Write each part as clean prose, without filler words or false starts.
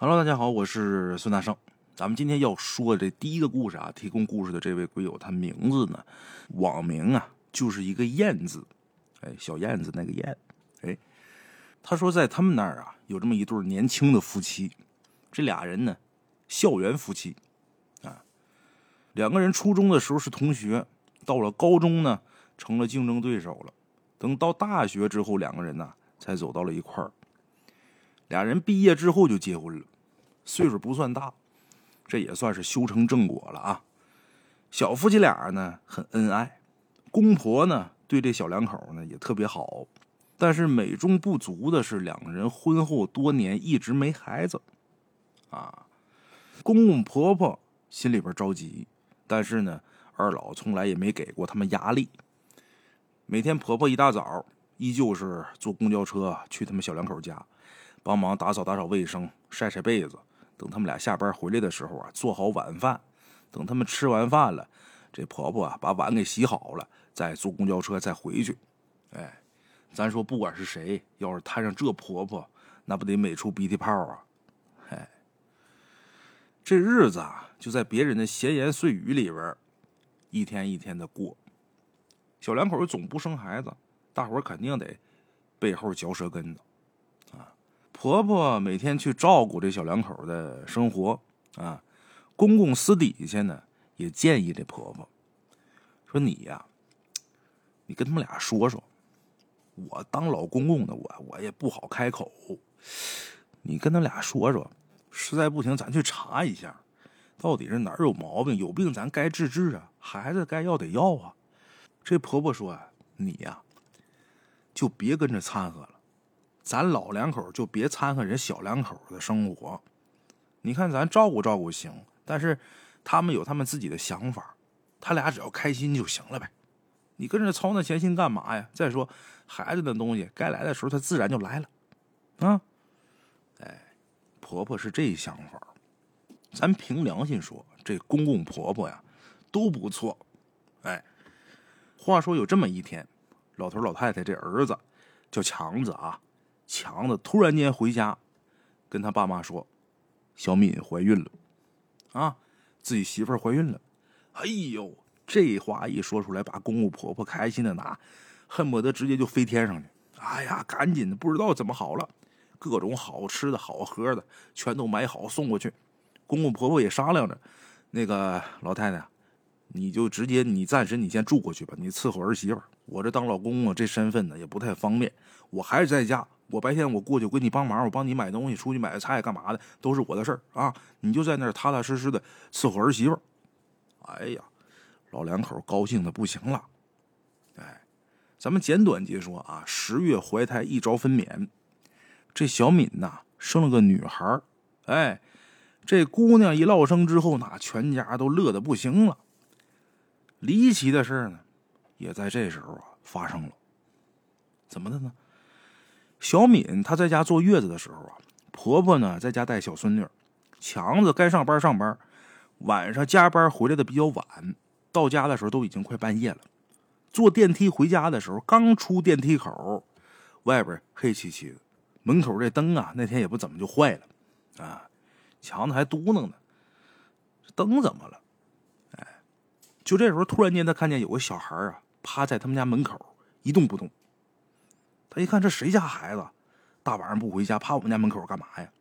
Hello，大家好，我是孙大圣。咱们今天要说的这第一个故事啊，提供故事的这位鬼友，他名字呢，网名啊，就是一个燕字，小燕子那个燕，他说在他们那儿啊，有这么一对年轻的夫妻，这俩人呢，校园夫妻啊，两个人初中的时候是同学，到了高中呢，成了竞争对手了。等到大学之后，两个人呢，才走到了一块儿。俩人毕业之后就结婚了，岁数不算大，这也算是修成正果了啊。小夫妻俩呢很恩爱，公婆呢对这小两口呢也特别好，但是美中不足的是，两个人婚后多年一直没孩子啊。公公婆婆心里边着急，但是呢二老从来也没给过他们压力。每天婆婆一大早依旧是坐公交车去他们小两口家，帮忙打扫卫生，晒晒被子。等他们俩下班回来的时候啊，做好晚饭。等他们吃完饭了，这婆婆啊把碗给洗好了，再坐公交车再回去。咱说不管是谁，要是摊上这婆婆，那不得美出鼻涕泡啊！这日子啊，就在别人的闲言碎语里边，一天一天的过。小两口总不生孩子，大伙儿肯定得背后嚼舌根子啊。婆婆每天去照顾这小两口的生活啊，公公私底下呢也建议这婆婆说：“你呀，你跟他们俩说说，我当老公公的我也不好开口，你跟他俩说说，实在不行咱去查一下，到底是哪儿有毛病，有病咱该治治啊，孩子该要得要啊。”这婆婆说：“你呀，就别跟着掺和了，咱老两口就别掺和人小两口的生活。你看咱照顾照顾行，但是他们有他们自己的想法，他俩只要开心就行了呗。你跟着操那闲心干嘛呀？再说孩子的东西该来的时候他自然就来了啊。”婆婆是这想法，咱凭良心说，这公公婆婆呀都不错。话说有这么一天，老头老太太这儿子叫强子啊，强子突然间回家跟他爸妈说，小敏怀孕了啊，自己媳妇儿怀孕了。哎呦，这话一说出来，把公公婆婆开心的拿，恨不得直接就飞天上去。哎呀，赶紧的，不知道怎么好了，各种好吃的好喝的全都买好送过去。公公婆婆也商量着，那个老太太，你就直接你暂时你先住过去吧，你伺候儿媳妇。我这当老公公这身份呢也不太方便，我还是在家，我白天我过去给你帮忙，我帮你买东西，出去买菜干嘛的都是我的事儿啊，你就在那儿踏踏实实的伺候儿媳妇。哎呀，老两口高兴的不行了。咱们简短截说啊，10月怀胎一朝分娩，这小敏呐生了个女孩。这姑娘一落生之后呢，全家都乐得不行了。离奇的事呢也在这时候啊发生了。怎么的呢？小敏她在家坐月子的时候啊，婆婆呢在家带小孙女，强子该上班上班，晚上加班回来的比较晚，到家的时候都已经快半夜了。坐电梯回家的时候，刚出电梯口，外边黑漆漆的，门口这灯啊那天也不怎么就坏了啊。强子还嘟囔呢，这灯怎么了？就这时候突然间他看见有个小孩啊趴在他们家门口一动不动。他一看这谁家孩子大晚上不回家，趴我们家门口干嘛呀？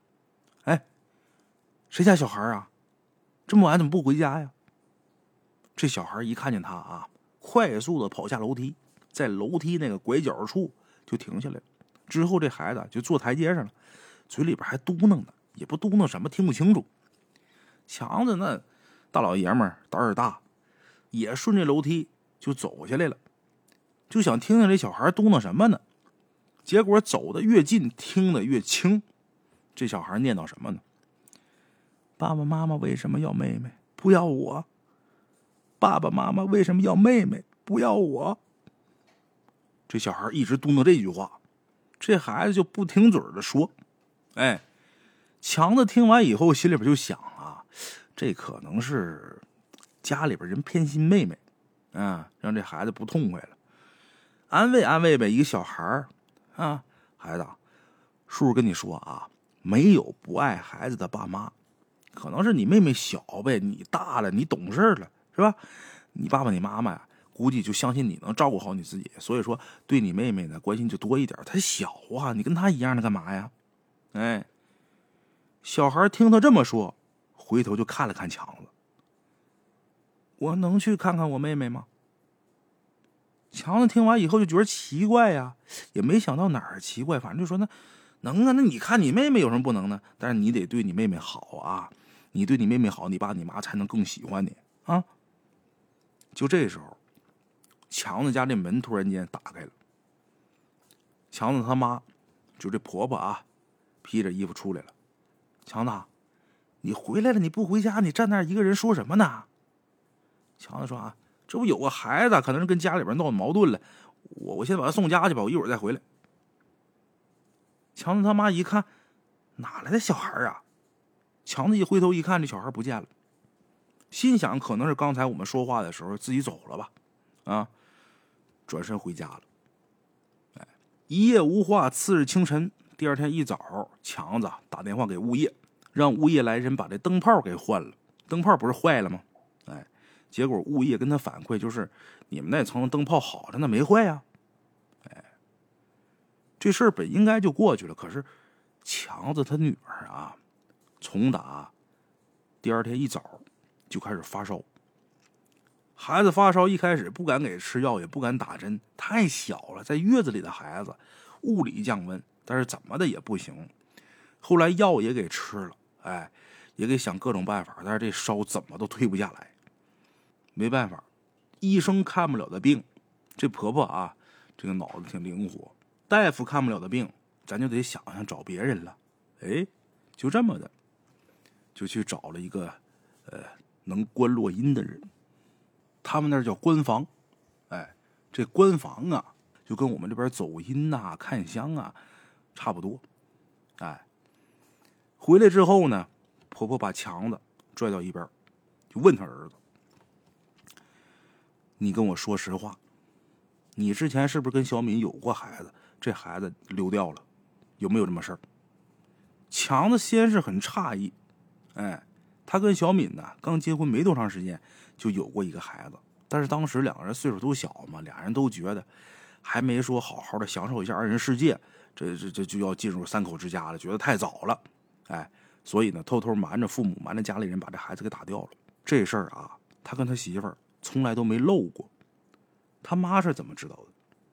谁家小孩啊？这么晚怎么不回家呀？这小孩一看见他啊，快速的跑下楼梯，在楼梯那个拐角处就停下来了。之后这孩子就坐台阶上了，嘴里边还嘟囔呢，也不嘟囔什么听不清楚。强子那大老爷们儿胆儿大，也顺着楼梯就走下来了，就想听听这小孩嘟囔什么呢。结果走得越近，听得越清。这小孩念叨什么呢？爸爸妈妈为什么要妹妹？不要我。爸爸妈妈为什么要妹妹？不要我。这小孩一直嘟囔这句话，这孩子就不听嘴的说。强子听完以后心里边就想啊，这可能是家里边人偏心妹妹啊，让这孩子不痛快了。安慰安慰呗，一个小孩啊，孩子，叔叔跟你说啊， 没有不爱孩子的爸妈，可能是你妹妹小呗，你大了，你懂事了，是吧？你爸爸你妈妈呀，估计就相信你能照顾好你自己，所以说对你妹妹呢关心就多一点。她小啊，你跟她一样的干嘛呀？哎，小孩听他这么说，回头就看了看强子。我能去看看我妹妹吗？强子听完以后就觉得奇怪呀，也没想到哪儿奇怪，反正就说那能啊，那你看你妹妹有什么不能呢？但是你得对你妹妹好啊，你对你妹妹好，你爸你妈才能更喜欢你啊。就这时候，强子家这门突然间打开了，强子他妈，就这婆婆啊，披着衣服出来了。强子，你回来了，你不回家，你站那儿一个人说什么呢？强子说啊，这不有个孩子，可能是跟家里边闹矛盾了，我先把他送家去吧，我一会儿再回来。强子他妈一看，哪来的小孩啊？强子一回头一看，这小孩不见了，心想可能是刚才我们说话的时候自己走了吧，啊，转身回家了。哎，一夜无话，次日清晨，第二天一早，强子打电话给物业，让物业来人把这灯泡给换了。灯泡不是坏了吗？哎，结果物业跟他反馈就是你们那层灯泡好着呢，没坏呀。哎，这事儿本应该就过去了，可是强子他女儿啊，从打第二天一早就开始发烧。孩子发烧一开始不敢给吃药，也不敢打针，太小了，在月子里的孩子物理降温，但是怎么的也不行。后来药也给吃了，哎，也给想各种办法，但是这烧怎么都退不下来。没办法，医生看不了的病，这婆婆啊，这个脑子挺灵活，大夫看不了的病，咱就得想想找别人了。哎，就这么的，就去找了一个能观落阴的人。他们那叫观房。哎，这观房啊，就跟我们这边走阴啊、看香啊差不多。哎，回来之后呢，婆婆把强子拽到一边，就问他儿子：“你跟我说实话，你之前是不是跟小敏有过孩子？这孩子溜掉了，有没有这么事儿？”强子先是很诧异，哎，他跟小敏呢刚结婚没多长时间就有过一个孩子，但是当时两个人岁数都小嘛，俩人都觉得还没说好好的享受一下二人世界，这就要进入三口之家了，觉得太早了，哎，所以呢偷偷瞒着父母，瞒着家里人把这孩子给打掉了。这事儿啊，他跟他媳妇儿从来都没漏过。他妈是怎么知道的？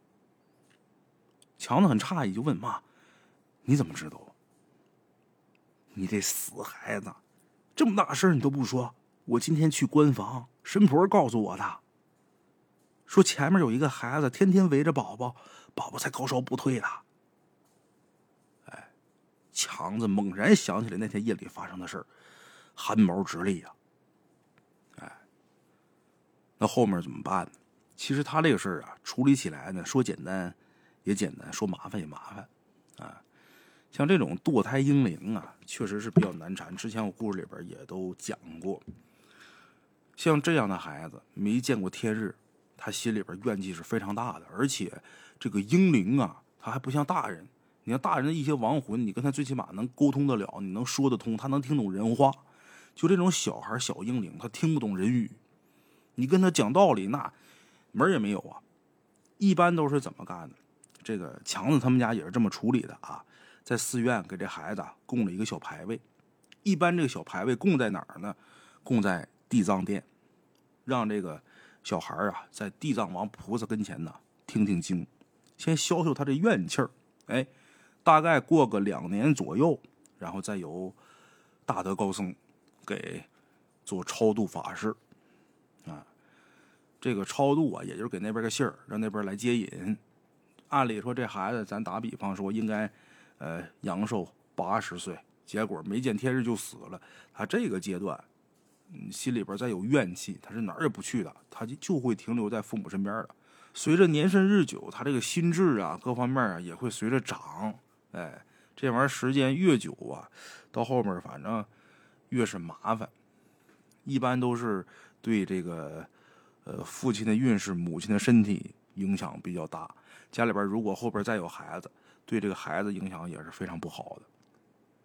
强子很诧异，就问妈：“你怎么知道？你这死孩子，这么大事你都不说。我今天去观房，神婆告诉我的，说前面有一个孩子天天围着宝宝，宝宝才高烧不退的。”哎，强子猛然想起来那天夜里发生的事儿，汗毛直立呀。哎，那后面怎么办呢？其实他这个事儿啊，处理起来呢，说简单也简单，说麻烦也麻烦啊。像这种堕胎婴灵啊，确实是比较难缠。之前我故事里边也都讲过，像这样的孩子没见过天日，他心里边怨气是非常大的。而且这个婴灵啊，他还不像大人，你像大人的一些亡魂，你跟他最起码能沟通得了，你能说得通，他能听懂人话。就这种小孩小婴灵，他听不懂人语，你跟他讲道理那门也没有啊。一般都是怎么干的？这个强子他们家也是这么处理的啊，在寺院给这孩子供了一个小牌位。一般这个小牌位供在哪儿呢？供在地藏殿，让这个小孩啊在地藏王菩萨跟前呢听听经，先消消他这怨气儿。哎，大概过个2年左右，然后再由大德高僧给做超度法事啊。这个超度啊，也就是给那边个信儿，让那边来接引。按理说这孩子，咱打比方说应该阳寿80岁，结果没见天日就死了。他这个阶段，心里边再有怨气，他是哪儿也不去的，他就会停留在父母身边的。随着年深日久，他这个心智啊，各方面啊也会随着长。哎，这玩意儿时间越久啊，到后面反正越是麻烦。一般都是对这个父亲的运势、母亲的身体影响比较大。家里边如果后边再有孩子，对这个孩子影响也是非常不好的。哎，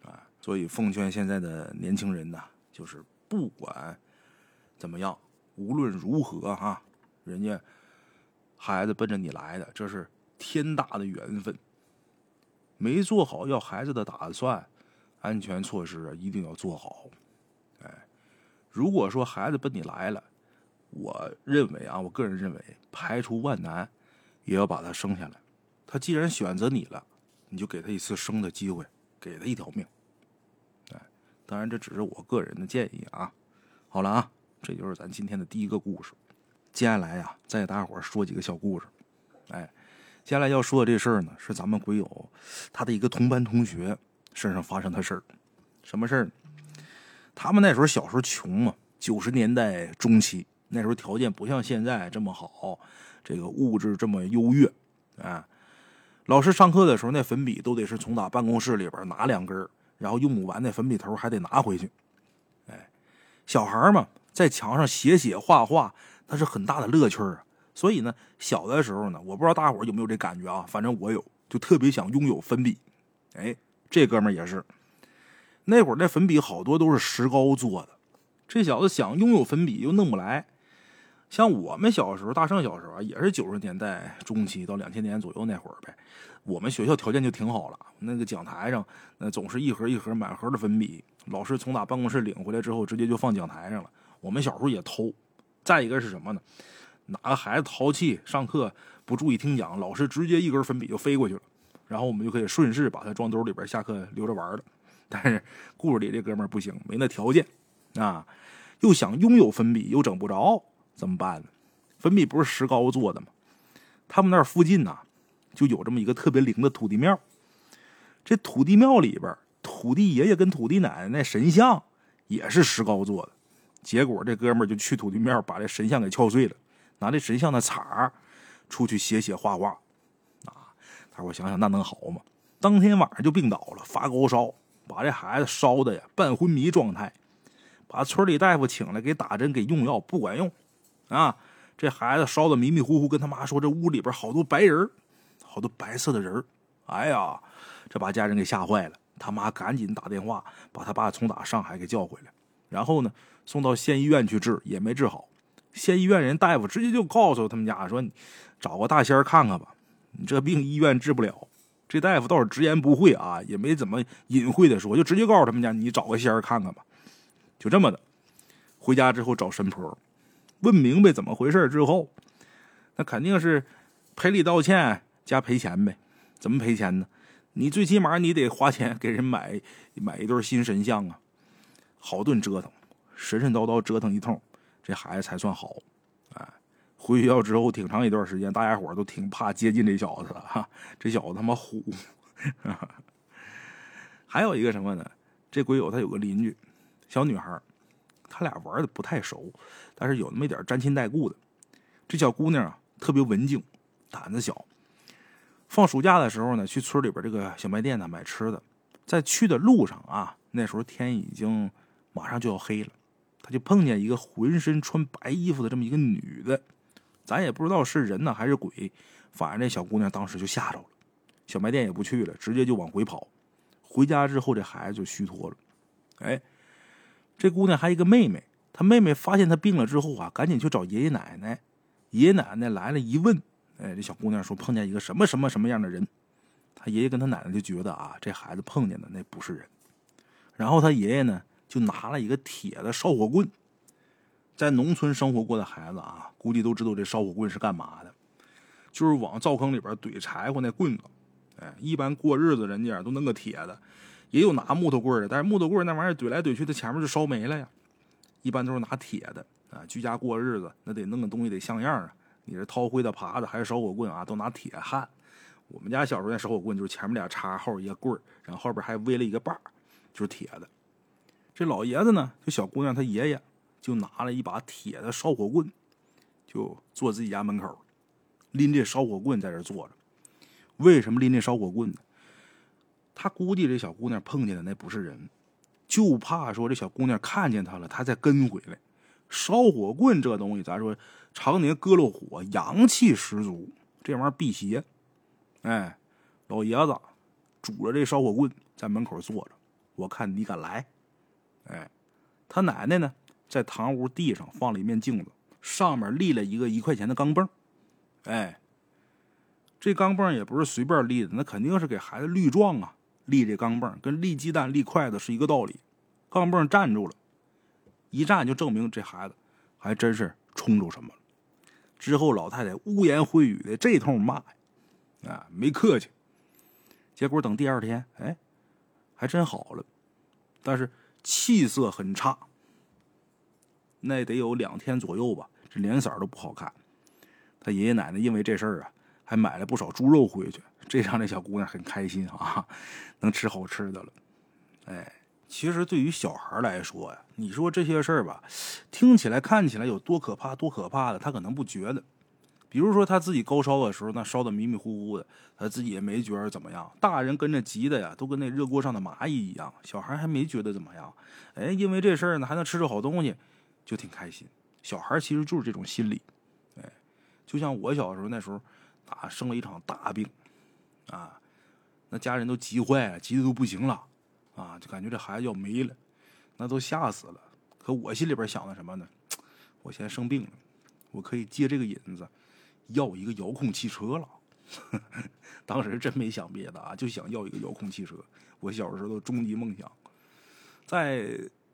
所以奉劝现在的年轻人呐，就是不管怎么样，无论如何哈，人家孩子奔着你来的，这是天大的缘分。没做好要孩子的打算，安全措施啊一定要做好。如果说孩子奔你来了，我认为啊，我个人认为，排除万难也要把他生下来。他既然选择你了，你就给他一次生的机会，给他一条命。当然这只是我个人的建议啊。好了啊，这就是咱今天的第一个故事。接下来呀，再给大伙说几个小故事。接下来要说的这事儿呢，是咱们鬼友他的一个同班同学身上发生的事儿。什么事儿呢？他们那时候小时候穷嘛，90年代中期，那时候条件不像现在这么好，这个物质这么优越啊。老师上课的时候，那粉笔都得是从办公室里边拿2根，然后用不完那粉笔头还得拿回去。小孩嘛，在墙上写画画，那是很大的乐趣啊。所以呢，小的时候呢，我不知道大伙有没有这感觉啊，反正我有，就特别想拥有粉笔。这哥们儿也是，那会儿那粉笔好多都是石膏做的，这小子想拥有粉笔又弄不来。像我们小时候，大圣小时候啊，也是90年代中期到2000年左右那会儿呗。我们学校条件就挺好了，那个讲台上总是一盒一盒满盒的粉笔，老师从办公室领回来之后直接就放讲台上了。我们小时候也偷。再一个是什么呢？哪个孩子淘气上课不注意听讲，老师直接一根粉笔就飞过去了，然后我们就可以顺势把它装兜里边，下课留着玩了。但是故事里这哥们儿不行，没那条件啊，又想拥有粉笔又整不着，怎么办呢？粉笔不是石膏做的吗？他们那儿附近呐，就有这么一个特别灵的土地庙。这土地庙里边，土地爷爷跟土地奶奶那神像也是石膏做的。结果这哥们儿就去土地庙把这神像给敲碎了，拿这神像的彩儿出去写画画啊！大伙想想那能好吗？当天晚上就病倒了，发高烧，把这孩子烧的呀半昏迷状态，把村里大夫请来给打针给用药，不管用啊！这孩子烧的迷迷糊糊，跟他妈说这屋里边好多白人，好多白色的人。哎呀，这把家人给吓坏了，他妈赶紧打电话把他爸从上海给叫回来，然后呢送到县医院去治，也没治好。县医院人大夫直接就告诉他们家说，你找个大仙看看吧，你这病医院治不了。这大夫倒是直言不讳啊，也没怎么隐晦的说，就直接告诉他们家，你找个仙看看吧。就这么的，回家之后找神婆，问明白怎么回事之后，那肯定是赔礼道歉加赔钱呗。怎么赔钱呢？你最起码你得花钱给人买一对新神像啊，好顿折腾，神叨叨折腾一通，这孩子才算好。回学校之后挺长一段时间，大家伙都挺怕接近这小子的哈，这小子他妈虎。还有一个什么呢？这鬼友他有个邻居，小女孩，他俩玩的不太熟，但是有那么一点沾亲带故的。这小姑娘啊，特别文静，胆子小。放暑假的时候呢，去村里边这个小卖店呢买吃的，在去的路上啊，那时候天已经马上就要黑了，他就碰见一个浑身穿白衣服的这么一个女的。咱也不知道是人呢还是鬼，反正这小姑娘当时就吓着了，小卖店也不去了，直接就往回跑。回家之后，这孩子就虚脱了。这姑娘还有一个妹妹，她妹妹发现她病了之后啊，赶紧去找爷爷奶奶。爷爷奶奶来了一问，这小姑娘说碰见一个什么什么什么样的人。她爷爷跟她奶奶就觉得啊，这孩子碰见的那不是人。然后她爷爷呢，就拿了一个铁的烧火棍。在农村生活过的孩子啊，估计都知道这烧火棍是干嘛的，就是往灶坑里边怼柴火那棍子。一般过日子人家都弄个铁的，也有拿木头棍的，但是木头棍那玩意儿怼来怼去，它前面就烧没了呀。一般都是拿铁的啊，居家过日子那得弄个东西得像样啊。你是掏灰的耙子还是烧火棍啊，都拿铁焊。我们家小时候那烧火棍就是前面俩叉，后边一个棍，然后后边还围了一个把，就是铁的。这老爷子呢，就小姑娘他爷爷就拿了一把铁的烧火棍，就坐自己家门口，拎这烧火棍在这坐着。为什么拎这烧火棍呢？他估计这小姑娘碰见的那不是人，就怕说这小姑娘看见他了，他再跟回来。烧火棍这东西，咱说常年搁了火，阳气十足，这玩意儿辟邪。老爷子拄着这烧火棍在门口坐着， 我看你敢来。哎，他奶奶呢，在堂屋地上放了一面镜子，上面立了一个1块钱的钢镚。哎，这钢镚也不是随便立的，那肯定是给孩子立状啊。立这钢镚跟立鸡蛋、立筷子是一个道理。钢镚站住了，一站就证明这孩子还真是冲着什么了。之后老太太污言秽语的这通骂啊，没客气。结果等第二天，哎，还真好了，但是气色很差。那得有2天左右吧，这脸色都不好看。他爷爷奶奶因为这事儿啊，还买了不少猪肉回去，这让这小姑娘很开心啊，能吃好吃的了。哎，其实对于小孩来说呀，你说这些事儿吧，听起来看起来有多可怕多可怕的，他可能不觉得。比如说他自己高烧的时候，那烧得迷迷糊糊的，他自己也没觉得怎么样。大人跟着急的呀，都跟那热锅上的蚂蚁一样，小孩还没觉得怎么样。哎，因为这事儿呢，还能吃着好东西，就挺开心。小孩其实就是这种心理。哎，就像我小时候那时候啊，生了一场大病啊，那家人都急坏了，急得都不行了啊，就感觉这孩子要没了，那都吓死了。可我心里边想的什么呢？我现在生病了，我可以借这个引子要一个遥控汽车了。当时真没想别的啊，就想要一个遥控汽车。我小时候的终极梦想，在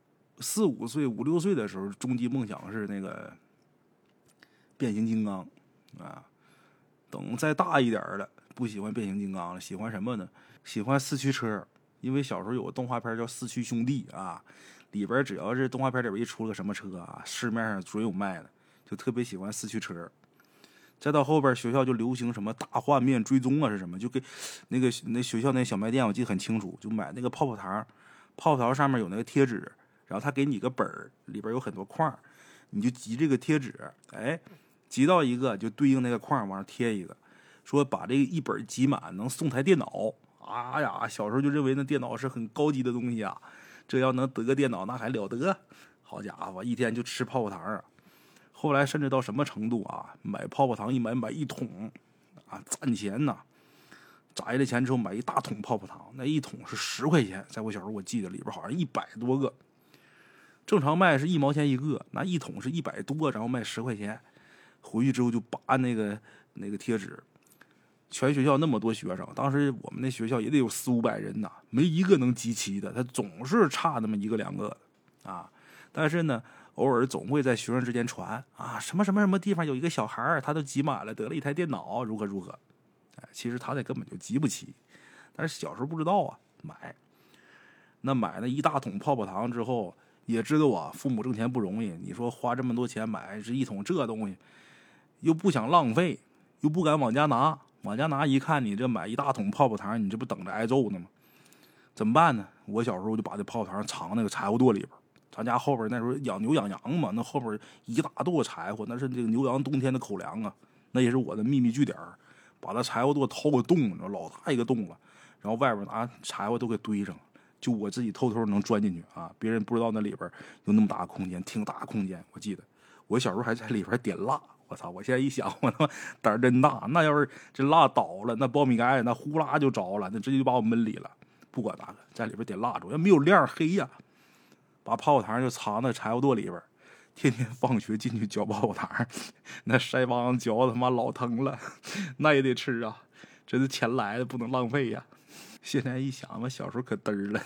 4、5岁、5、6岁的时候，终极梦想是那个变形金刚啊。等再大一点的，不喜欢变形金刚了，喜欢什么呢？喜欢四驱车。因为小时候有个动画片叫《四驱兄弟》啊，里边只要是动画片里边一出了个什么车啊，市面上准有卖的，就特别喜欢四驱车。再到后边学校就流行什么大画面追踪啊，是什么？就给那学校那小卖店我记得很清楚，就买那个泡泡糖，泡泡糖上面有那个贴纸，然后他给你个本儿，里边有很多框，你就集这个贴纸，哎，集到一个就对应那个框往上贴一个，说把这个一本集满能送台电脑。啊呀，小时候就认为那电脑是很高级的东西啊，这要能得个电脑那还了得。好家伙，一天就吃泡泡糖啊。后来甚至到什么程度啊，买泡泡糖买1桶啊，攒钱呐，攒了钱之后买一大桶泡泡糖，那1桶是10块钱，在我小时候我记得里边好像100多个，正常卖是1毛钱1个，那1桶是100多，然后卖10块钱。回去之后就拔那个贴纸，全学校那么多学生，当时我们那学校也得有4、500人呐，没一个能集齐的，他总是差那么1个2个的啊。但是呢，偶尔总会在学生之间传啊，什么什么什么地方有一个小孩，他都集满了，得了一台电脑，如何如何。哎，其实他那根本就集不齐，但是小时候不知道啊，买那一大桶泡泡糖之后，也知道啊，父母挣钱不容易，你说花这么多钱买这一桶这东西，又不想浪费，又不敢往家拿，一看你这买一大桶泡泡糖，你这不等着挨揍呢吗？怎么办呢？我小时候就把这泡泡糖藏那个柴火垛里边。咱家后边那时候养牛养羊嘛，那后边一大垛柴火，那是这个牛羊冬天的口粮啊，那也是我的秘密据点。把那柴火垛掏个洞，老大一个洞了，然后外边拿柴火都给堆上，就我自己偷偷能钻进去啊，别人不知道那里边有那么大空间，挺大空间。我记得我小时候还在里边点蜡，我操！我现在一想，我他妈胆儿真大，那要是这蜡倒了，那苞米杆那呼啦就着了，那直接就把我闷里了。不管哪个，在里边点蜡烛，要没有亮黑呀。把泡泡糖就藏在柴火垛里边，天天放学进去嚼泡泡糖，那腮帮子嚼的他妈老疼了，那也得吃啊，这是钱来的，不能浪费呀。现在一想，我小时候可嘚儿了。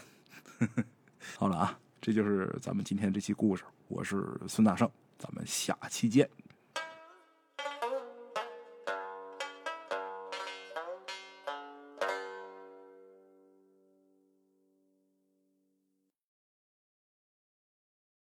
好了啊，这就是咱们今天这期故事，我是孙大圣，咱们下期见。